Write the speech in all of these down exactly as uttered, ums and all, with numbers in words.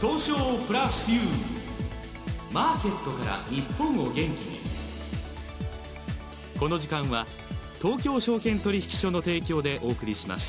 東証プラス ユー マーケットから日本を元気に。この時間は東京証券取引所の提供でお送りします。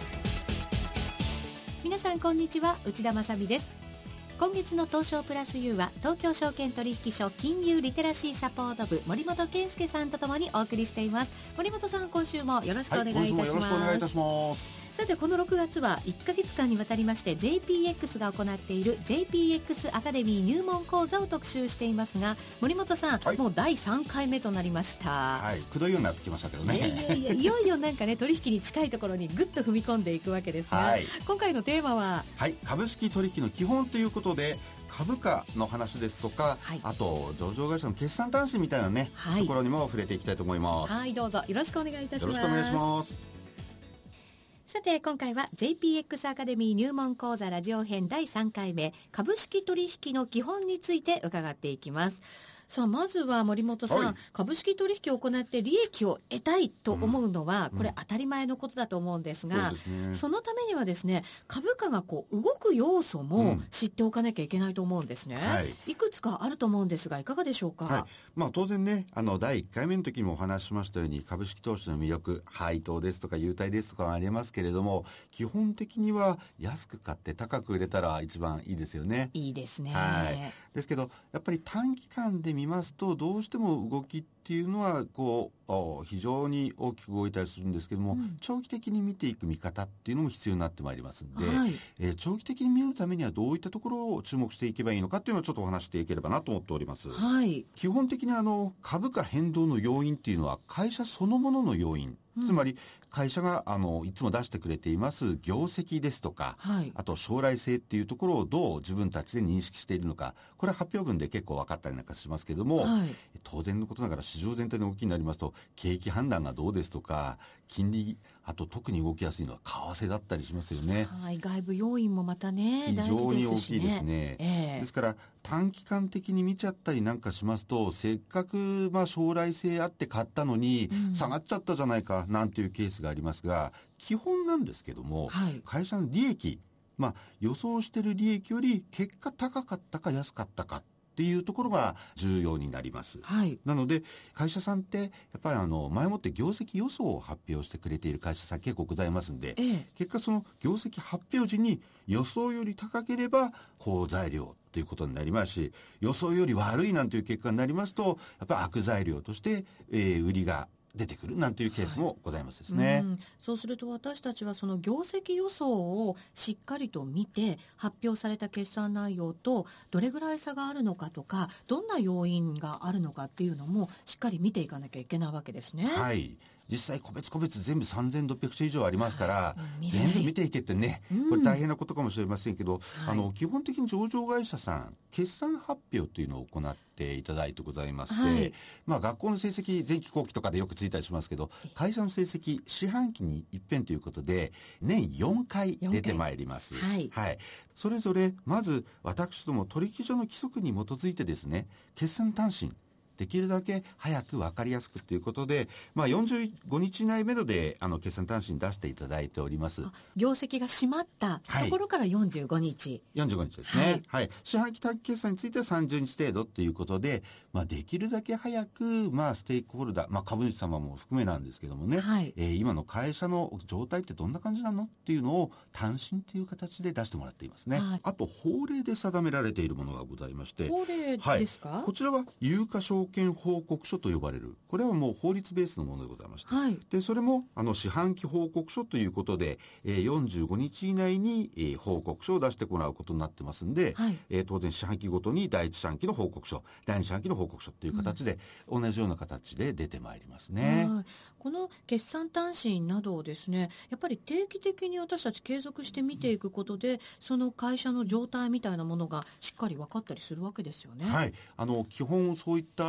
皆さんこんにちは、内田まさみです。今月の東証プラス ユー は東京証券取引所金融リテラシーサポート部森本健介さんとともにお送りしています。森本さん、今週もよろしくお願いいたします。 はい、今週もよろしくお願いいたします。 さて、このろくがつはいっかげつかんにわたりまして ジェイピーエックス が行っている ジェイピーエックス アカデミー入門講座を特集していますが、森本さん、はい、もうだいさんかいめとなりました。 はい、くどいようになってきましたけどね。 いやいやいや、いよいよなんかね、取引に近いところにぐっと踏み込んでいくわけですが、はい、今回のテーマは、 はい、株式取引の基本ということで、株価の話ですとか、はい、あと上場会社の決算短信みたいなね、はい、ところにも触れていきたいと思います。 はい、どうぞよろしくお願いいたします。 よろしくお願いします。 さて、今回は ジェイピーエックス アカデミー入門講座ラジオ編だいさんかいめ、株式取引の基本について伺っていきます。さあ、まずは森本さん、はい、株式取引を行って利益を得たいと思うのは、うん、これ当たり前のことだと思うんですが、うん、 そ, ね、そのためにはですね、株価がこう動く要素も知っておかなきゃいけないと思うんですね、うん、はい、いくつかあると思うんですが、いかがでしょうか。 はい、まあ、当然ね、あのだいいっかいめの時にもお話ししましたように、株式投資の魅力、配当ですとか優待ですとかありますけれども、基本的には安く買って高く売れたら一番いいですよね。 いいですね。 はい、ですけどやっぱり短期間で見ますと、どうしても動きっていうのはこう非常に大きく動いたりするんですけども、うん、長期的に見ていく見方っていうのも必要になってまいりますので、はい、えー、長期的に見るためにはどういったところを注目していけばいいのかっていうのをちょっとお話していければなと思っております。 はい、 基本的にあの株価変動の要因っていうのは会社そのものの要因、つまり会社があのいつも出してくれています業績ですとか、はい、あと将来性っていうところをどう自分たちで認識しているのか、これは発表文で結構分かったりなんかしますけども、はい、当然のことながら市場全体の動きになりますと、景気判断がどうですとか、金利、あと特に動きやすいのは為替だったりしますよね。 はい、外部要因もまたね、 非常に大きいですね。 ね、えー、ですから短期間的に見ちゃったりなんかしますと、せっかくまあ将来性あって買ったのに下がっちゃったじゃないかなんていうケースがありますが、基本なんですけども、はい、会社の利益、まあ、予想している利益より結果高かったか安かったかっていうところが重要になります、はい、なので会社さんってやっぱりあの前もって業績予想を発表してくれている会社さん結構ございますんで、ええ、結果その業績発表時に予想より高ければ好材料ということになりますし、予想より悪いなんていう結果になりますと、やっぱり悪材料として、えー、売りが出てくるなんていうケースもございますですね、はい、うん、 そうすると私たちはその業績予想をしっかりと見て、発表された決算内容とどれぐらい差があるのかとか、どんな要因があるのかっていうのもしっかり見ていかなきゃいけないわけですね。 はい、実際個別個別全部さんぜんろっぴゃくしゃ以上ありますから、うん、全部見ていけってね、うん、これ大変なことかもしれませんけど、はい、あの基本的に上場会社さん決算発表というのを行っていただいてございまして、はい、まあ、学校の成績前期後期とかでよくついたりしますけど、会社の成績四半期に一遍ということで年よんかい出てまいります、はいはい、それぞれまず私ども取引所の規則に基づいてですね、決算短信できるだけ早く分かりやすくということで、まあ、よんじゅうごにち以内めどであの決算短信出していただいております。 業績が締まったところからよんじゅうごにち、はい、 よんじゅうごにちですね、はいはい、四半期短期決算についてはさんじゅうにち程度ということで、まあ、できるだけ早く、まあ、ステークホルダー、まあ、株主様も含めなんですけどもね、はい、えー、今の会社の状態ってどんな感じなのっていうのを短信という形で出してもらっていますね、はい、あと法令で定められているものがございまして、 法令ですか、 はい、こちらは有価証券報告書と呼ばれる、これはもう法律ベースのものでございまして、はい、でそれもあの四半期報告書ということで、えー、よんじゅうごにち以内に、えー、報告書を出してもらうことになってますんで、はい、えー、当然四半期ごとにだいいち四半期の報告書、だいに四半期の報告書という形で、うん、同じような形で出てまいりますね。 はい、この決算短信などをですね、やっぱり定期的に私たち継続して見ていくことで、その会社の状態みたいなものがしっかり分かったりするわけですよね。 はい、あの基本そういった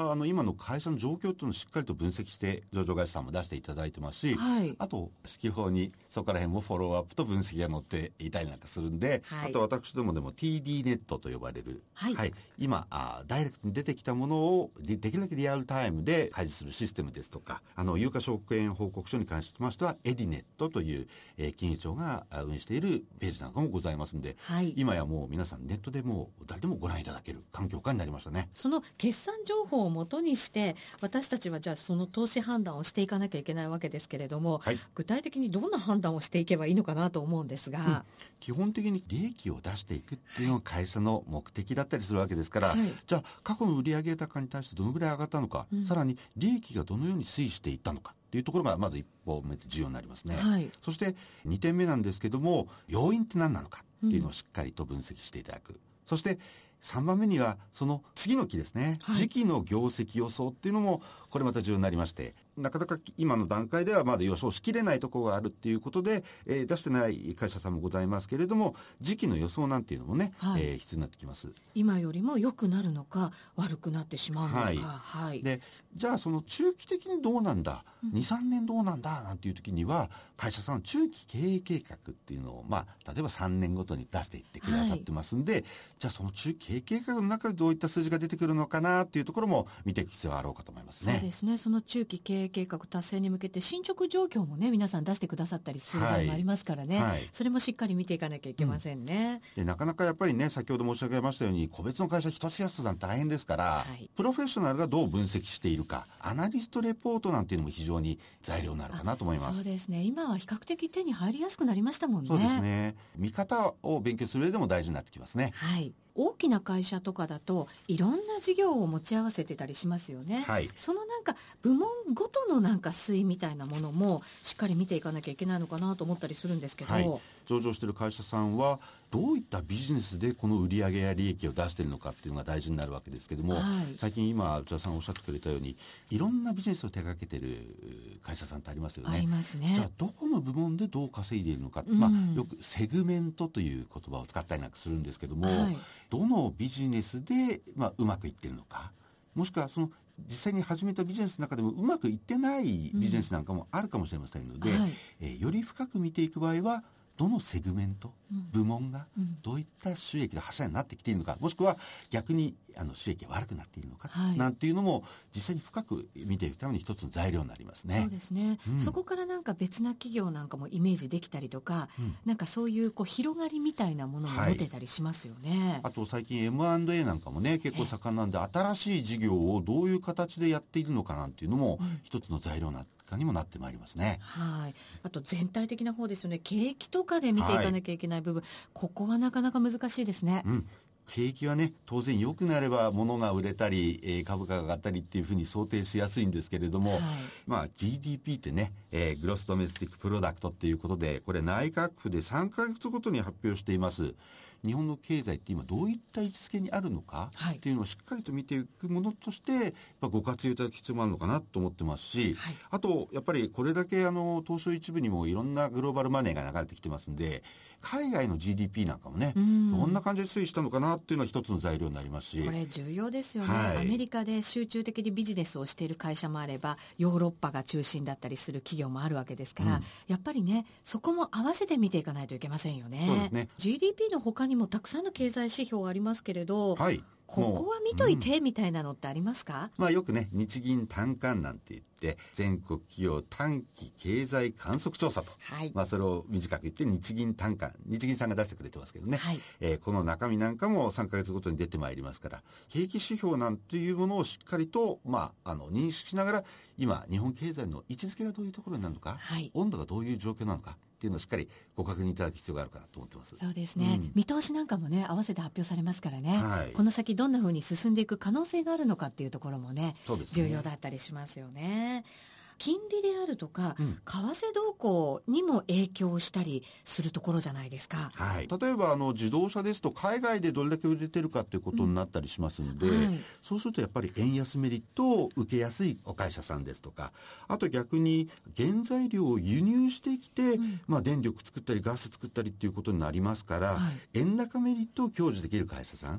はあの今の会社の状況というのをしっかりと分析して上場会社さんも出していただいてますし、 はい、 あと指揮法にそこら辺もフォローアップと分析が載っていたりなんかするんで、はい、あと私どもでも ティーディー ネットと呼ばれる、はいはい、今あダイレクトに出てきたものを で, できるだけリアルタイムで開示するシステムですとか、あの有価証券報告書に関しましてはエディネットという、えー、金融庁が運営しているページなんかもございますんで、はい、今やもう皆さんネットでもう誰でもご覧いただける環境下になりましたね。 その決算情報をもとにして私たちはじゃあその投資判断をしていかなきゃいけないわけですけれども、はい、具体的にどんな判断をしていけばいいのかなと思うんですが、うん、 基本的に利益を出していくっていうのが会社の目的だったりするわけですから、はい、じゃあ過去の売上高に対してどのぐらい上がったのか、うん、さらに利益がどのように推移していったのかっていうところがまず一歩目で重要になりますね、はい、そしてにてんめなんですけども、要因って何なのかっていうのをしっかりと分析していただく、うん、そしてさんばんめにはその次の期ですね、はい、次期の業績予想っていうのもこれまた重要になりまして、なかなか今の段階ではまだ予想しきれないところがあるっていうことで、えー、出してない会社さんもございますけれども、次期の予想なんていうのもね、はい、えー、必要になってきます。 今よりも良くなるのか悪くなってしまうのか、はいはい、 でじゃあその中期的にどうなんだ、うん、にさんねんどうなんだなんていう時には会社さんは中期経営計画っていうのを、まあ、例えばさんねんごとに出していってくださってますんで、はい、じゃあその中期経営計画の中でどういった数字が出てくるのかなっていうところも見ていく必要があろうかと思いますね。 そうですね。その中期経営計画達成に向けて進捗状況もね皆さん出してくださったりする場合もありますからね、はいはい、それもしっかり見ていかなきゃいけませんね、 うん、でなかなかやっぱりね、先ほど申し上げましたように個別の会社一つ一つなんて大変ですから、はい、プロフェッショナルがどう分析しているか、アナリストレポートなんていうのも非常に材料になるかなと思います。 そうですね。今は比較的手に入りやすくなりましたもんね。 そうですね。見方を勉強する上でも大事になってきますね。 はい。大きな会社とかだといろんな事業を持ち合わせてたりしますよね、はい、そのなんか部門ごとのなんか推移みたいなものもしっかり見ていかなきゃいけないのかなと思ったりするんですけど、はい、 上場している会社さんはどういったビジネスでこの売上や利益を出しているのかっていうのが大事になるわけですけども、はい、最近今内田さんおっしゃってくれたようにいろんなビジネスを手掛けている会社さんってありますよね。 ありますね。 じゃあどこの部門でどう稼いでいるのか、うん、まあ、よくセグメントという言葉を使ったりなんかするんですけども、はい、どのビジネスで、まあ、うまくいっているのか、もしくはその実際に始めたビジネスの中でもうまくいってないビジネスなんかもあるかもしれませんので、うん、はい、えー、より深く見ていく場合はどのセグメント、うん、部門がどういった収益の柱になってきているのか、もしくは逆にあの収益が悪くなっているのか、はい、なんていうのも実際に深く見ていくために一つの材料になりますね。 そうですね、うん、そこからなんか別な企業なんかもイメージできたりとか、うん、なんかそういうこう広がりみたいなものも持てたりしますよね、はい、 あと最近 エムアンドエー なんかもね結構盛んなんで、新しい事業をどういう形でやっているのかなんていうのも一つの材料になってにもなってまいりますね。 はい。あと全体的な方ですよね。景気とかで見ていかなきゃいけない部分、はい、ここはなかなか難しいですね。 うん。景気はね、当然良くなれば物が売れたり、えー、株価が上がったりっていうふうに想定しやすいんですけれども、はい、まあ ジーディーピー ってね、えー、グロスドメスティックプロダクトっていうことで、これ内閣府でさんかげつごとに発表しています。日本の経済って今どういった位置づけにあるのかっていうのをしっかりと見ていくものとしてやっぱご活用いただく必要もあるのかなと思ってますし、はい、あとやっぱりこれだけあの東証一部にもいろんなグローバルマネーが流れてきてますんで、海外の ジーディーピー なんかもね、どんな感じで推移したのかなっていうのは一つの材料になりますし、 これ重要ですよね、はい、アメリカで集中的にビジネスをしている会社もあればヨーロッパが中心だったりする企業もあるわけですから、うん、やっぱりねそこも合わせて見ていかないといけませんよね。 そうですね。 ジーディーピー の他にもたくさんの経済指標ありますけれど、はい、ここは見といてみたいなのってありますか？ うん、まあ、よくね日銀短観なんて言って全国企業短期経済観測調査と、はい、まあ、それを短く言って日銀短観、日銀さんが出してくれてますけどね、はい、えー、この中身なんかもさんかげつごとに出てまいりますから、景気指標なんていうものをしっかりと、まあ、あの認識しながら今日本経済の位置づけがどういうところになるのか、はい、温度がどういう状況なのかっていうのをしっかりご確認いただく必要があるかなと思ってます。 そうですね、うん、見通しなんかもね合わせて発表されますからね、はい、この先どんな風に進んでいく可能性があるのかっていうところも ね, そうですね重要だったりしますよね。金利であるとか、うん、為替動向にも影響したりするところじゃないですか、 はい、例えばあの自動車ですと海外でどれだけ売れてるかということになったりしますので、うん、はい、そうするとやっぱり円安メリットを受けやすいお会社さんですとか、あと逆に原材料を輸入してきて、うん、まあ、電力作ったりガス作ったりっていうことになりますから、はい、円高メリットを享受できる会社さん、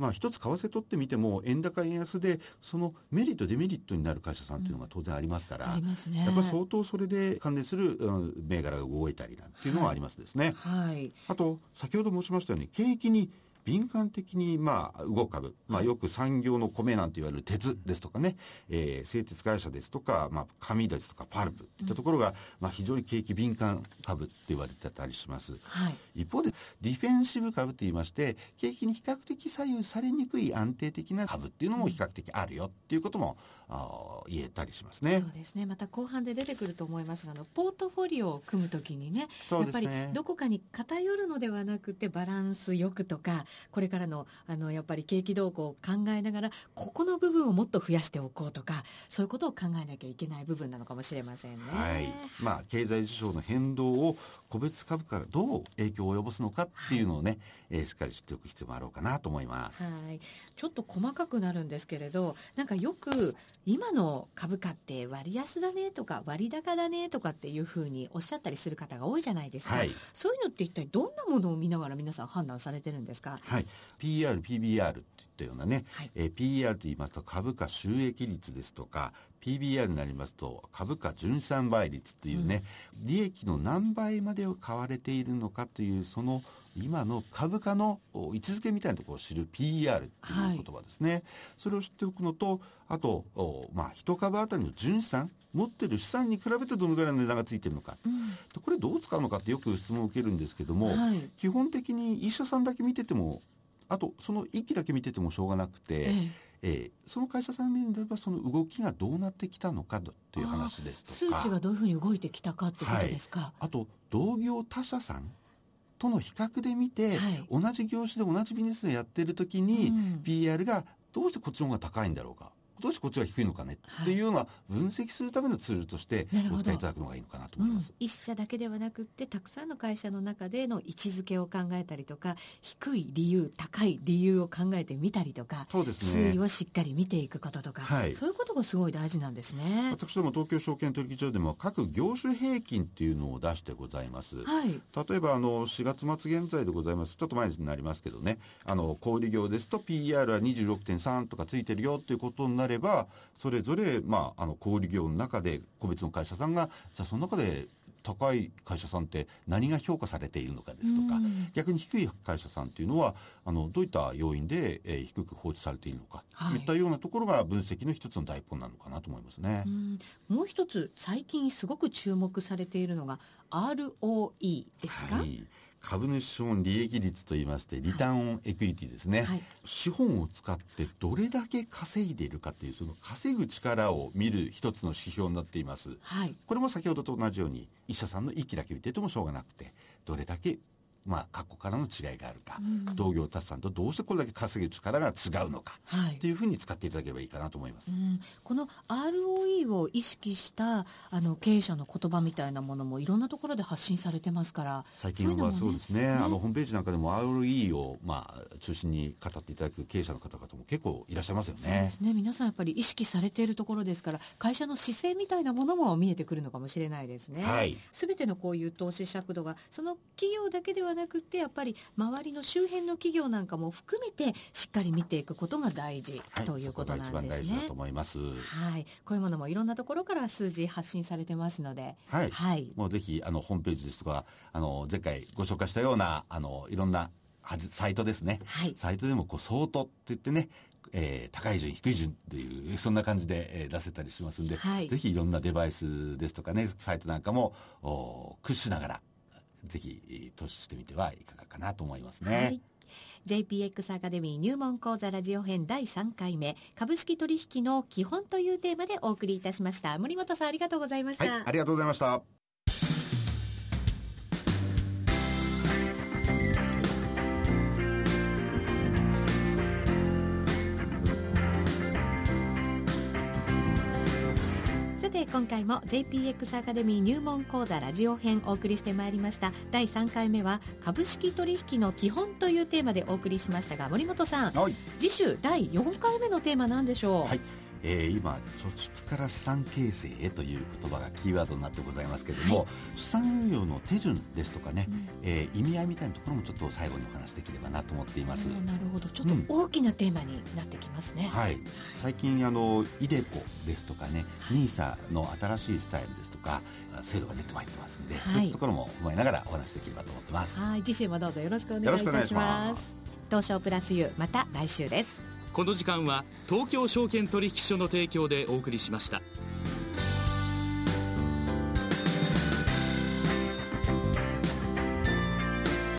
まあ、一つ為替取ってみても円高円安でそのメリットデメリットになる会社さんというのが当然ありますから、うん、ありますね、やっぱり相当それで関連する、うん、銘柄が動いたりなんていうのはありますですね、 はいはい、 あと先ほど申しましたように景気に敏感的にまあ動く株、まあ、よく産業の米なんて言われる鉄ですとかね、えー、製鉄会社ですとか、まあ、紙ですとかパルプといったところが、まあ、非常に景気敏感株って言われてたりします、はい、一方でディフェンシブ株といいまして景気に比較的左右されにくい安定的な株っていうのも比較的あるよっていうことも、うん、あ言えたりしますね。 そうですね、また後半で出てくると思いますがあのポートフォリオを組むときにね、やっぱりどこかに偏るのではなくてバランスよくとかこれからの、あのやっぱり景気動向を考えながらここの部分をもっと増やしておこうとかそういうことを考えなきゃいけない部分なのかもしれませんね。 はい、まあ、経済事象の変動を個別株価がどう影響を及ぼすのかっていうのをね、はい、えー、しっかり知っておく必要もあろうかなと思います。 はい、ちょっと細かくなるんですけれどなんかよく今の株価って割安だねとか割高だねとかっていうふうにおっしゃったりする方が多いじゃないですか、はい、そういうのって一体どんなものを見ながら皆さん判断されてるんですか？ はい、ピーアール、ピービーアール っていったようなね、はい、えー、ピーイーアール と言いますと株価収益率ですとか ピービーアール になりますと株価純資産倍率っていうね、うん、利益の何倍までを買われているのかというその今の株価の位置づけみたいなところを知る ピーイーアール っていう言葉ですね、はい、それを知っておくのとあと、まあ、一株当たりの純資産持ってる資産に比べてどのぐらいの値段がついてるのか、うん、これどう使うのかってよく質問を受けるんですけども、はい、基本的に一社さんだけ見ててもあとその一期だけ見ててもしょうがなくて、えええー、その会社さん見ればその動きがどうなってきたのかという話ですとか数値がどういうふうに動いてきたかってことですか、はい、 あと同業他社さんとの比較で見て、はい、同じ業種で同じビジネスでやってる時に、うん、ピーイーアール がどうしてこっちの方が高いんだろうかどうしてこっちが低いのかね、はい、っていうような分析するためのツールとしてお使いいただくのがいいのかなと思います、 うん、一社だけではなくってたくさんの会社の中での位置づけを考えたりとか低い理由高い理由を考えてみたりとか、 そうですね、 推移をしっかり見ていくこととか、はい、そういうことがすごい大事なんですね。 私ども東京証券取引所でも各業種平均っていうのを出してございます、はい、例えばあのしがつ末現在でございますちょっと前になりますけどねあの小売業ですと ピーイーアール は にじゅうろくてんさん とかついてるよということになればそれそれぞれ、まあ、あの小売業の中で個別の会社さんがじゃあその中で高い会社さんって何が評価されているのかですとか、逆に低い会社さんっていうのはあのどういった要因で、えー、低く放置されているのか、はい、といったようなところが分析の一つの第一歩なのかなと思いますね。 うん、もう一つ最近すごく注目されているのが アールオーイー ですか？はい、 株主資本利益率といいましてリターンオンエクイティですね、はい、資本を使ってどれだけ稼いでいるかというその稼ぐ力を見る一つの指標になっています、はい、これも先ほどと同じように一社さんの一期だけ見ててもしょうがなくてどれだけまあ、過去からの違いがあるか、うん、同業他社さんとどうしてこれだけ稼ぐ力が違うのか、はい、っていうふうに使っていただければいいかなと思います、うん、 この アールオーイー を意識したあの経営者の言葉みたいなものもいろんなところで発信されてますから最近はそうです ね, ね, ねあのホームページなんかでも アールオーイー を、まあ、中心に語っていただく経営者の方々も結構いらっしゃいますよね。 そうですね、皆さんやっぱり意識されているところですから会社の姿勢みたいなものも見えてくるのかもしれないですね、はい、全てのこういう投資尺度がその企業だけではなくてやっぱり周りの周辺の企業なんかも含めてしっかり見ていくことが大事、はい、ということなんですね。そこが一番大事だと思います、はい、こういうものもいろんなところから数字発信されてますので、 はいはい、もうぜひあのホームページですとかあの前回ご紹介したようなあのいろんなサイトですね、はい、サイトでもこう相当って言ってねえー、高い順低い順というそんな感じで、えー、出せたりしますんで、はい、ぜひいろんなデバイスですとかねサイトなんかも駆使しながらぜひ投資してみてはいかがかなと思いますね、はい、 ジェイピーエックス アカデミー入門講座ラジオ編だいさんかいめ株式取引の基本というテーマでお送りいたしました。森本さんありがとうございました。 はい、ありがとうございました。 さて今回も ジェイピーエックス アカデミー入門講座ラジオ編お送りしてまいりました。だいさんかいめは株式取引の基本というテーマでお送りしましたが森本さん、はい、次週だいよんかいめのテーマなんでしょう？ はい、 えー、今貯蓄から資産形成へという言葉がキーワードになってございますけれども、はい、資産運用の手順ですとかね、うん、えー、意味合いみたいなところもちょっと最後にお話できればなと思っています。 なるほど、ちょっと大きなテーマになってきますね、 うん、はい、最近あのイデコですとかね、はい、ニーサの新しいスタイルですとか制度が出てまいってますので、はい、そういったところも踏まえながらお話できればと思ってます。 はい、次週もどうぞよろしくお願いいたします。よろしくお願いします。東証プラス U、 また来週です。 この時間は東京証券取引所の提供でお送りしました。